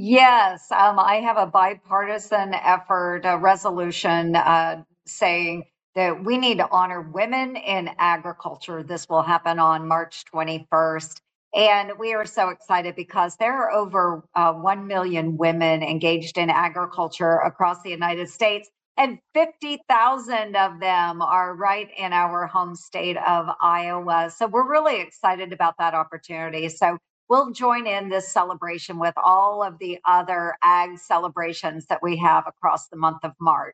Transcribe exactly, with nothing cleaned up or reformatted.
Yes, um, I have a bipartisan effort, a resolution uh, saying that we need to honor women in agriculture. This will happen on March twenty-first. And we are so excited because there are over uh, one million women engaged in agriculture across the United States, and fifty thousand of them are right in our home state of Iowa. So we're really excited about that opportunity. So we'll join in this celebration with all of the other ag celebrations that we have across the month of March.